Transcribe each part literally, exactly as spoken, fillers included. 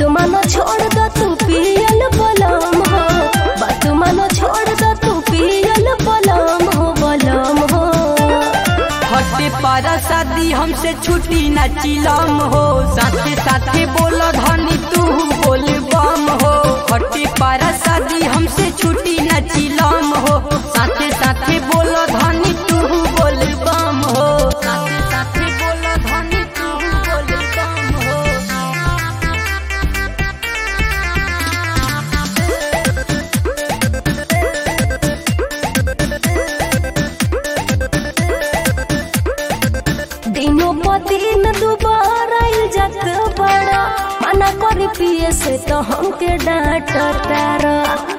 बात मानो छोड़ दो तू पियल बलम हो, बात मानो छोड़ दो तू पियल बलम हो बलम हो। हटे पारा शादी हमसे छुट्टी न चिलम हो, साथे साथे बोलो धनी तू बोल बम हो। हटे पारा शादी हमसे छुट्टी न चिलम हो, साथे साथे बोलो धनी तू बोल बम हो। साथे साथे बोलो धनी तू बोल बम हो। दिनों पर दिन दोबारा इज्जत बड़ा, मना कर पिए से तो हमके डांट तारा।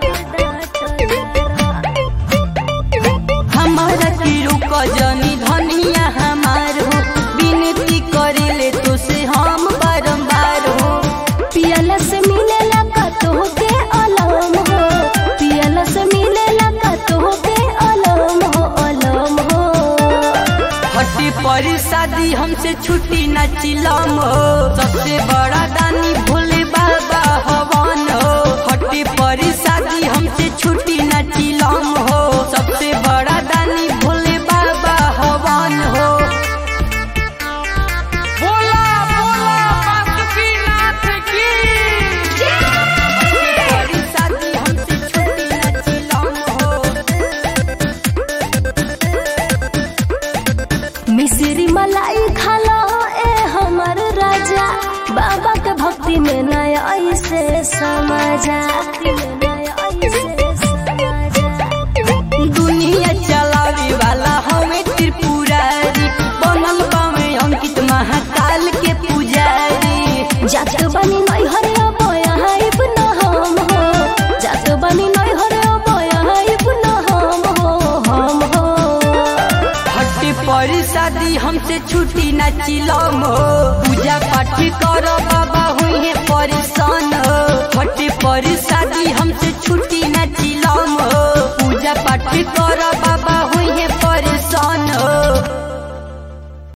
हमारा तिरु कजनी धनिया हमार हो, विनती करिले तो से हम बारंबार हो। पियला से मिलेला का तोहके अलम हो, पियला से मिलेला का तोहके अलम हो अलम हो। हटे पर शादी हमसे छुट्टी न चिलम हो, सबसे बड़ा दानी भोले बाबा हवन हो। हटे पर शादी हमसे छुट्टी न चिलम हो, सबसे बड़ा दानी भोले बाबा हवन हो। बोला बोला बासुकीनाथ की पर शादी हमसे छुट्टी न चिलम हो। मिश्री मलाई खाला ए हमर राजा, बाबा के भक्ति में नया ऐसे समाजा। दुनिया चलावे वाला हमें त्रिपुरारी, बनल बामे अंकित महाकाल के पुजारी। जात बनी नहीं हरे बोया है न हम हो, जात बनी नहीं हरे बोया है न हम हो हम हो। हटे पर शादी हमसे छुट्टी न चिलम हो, पूजा पाठ करो बाबा हुई परेशान हो। हटे पर शादी हमसे छुट्टी न चिलम हो, पूजा पाठ